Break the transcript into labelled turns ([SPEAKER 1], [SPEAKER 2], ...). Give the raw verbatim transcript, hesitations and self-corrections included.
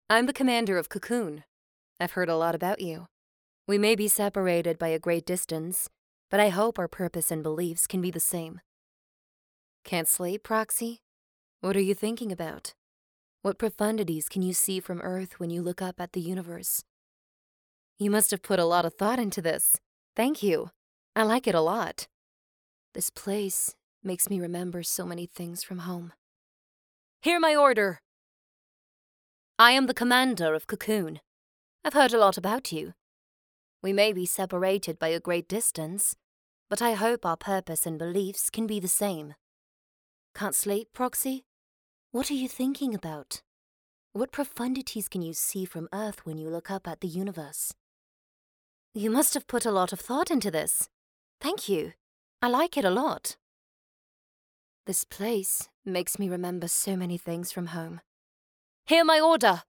[SPEAKER 1] I'm the commander of Cocoon. I've heard a lot about you. We may be separated by a great distance, but I hope our purpose and beliefs can be the same. Can't sleep, Proxy? What are you thinking about? What profundities can you see from Earth when you look up at the universe? You must have put a lot of thought into this. Thank you. I like it a lot. This place makes me remember so many things from home. Hear my order! I am the commander of Cocoon. I've heard a lot about you. We may be separated by a great distance, but I hope our purpose and beliefs can be the same. Can't sleep, Proxy? What are you thinking about? What profundities can you see from Earth when you look up at the universe? You must have put a lot of thought into this. Thank you. I like it a lot. This place makes me remember so many things from home. Hear my order!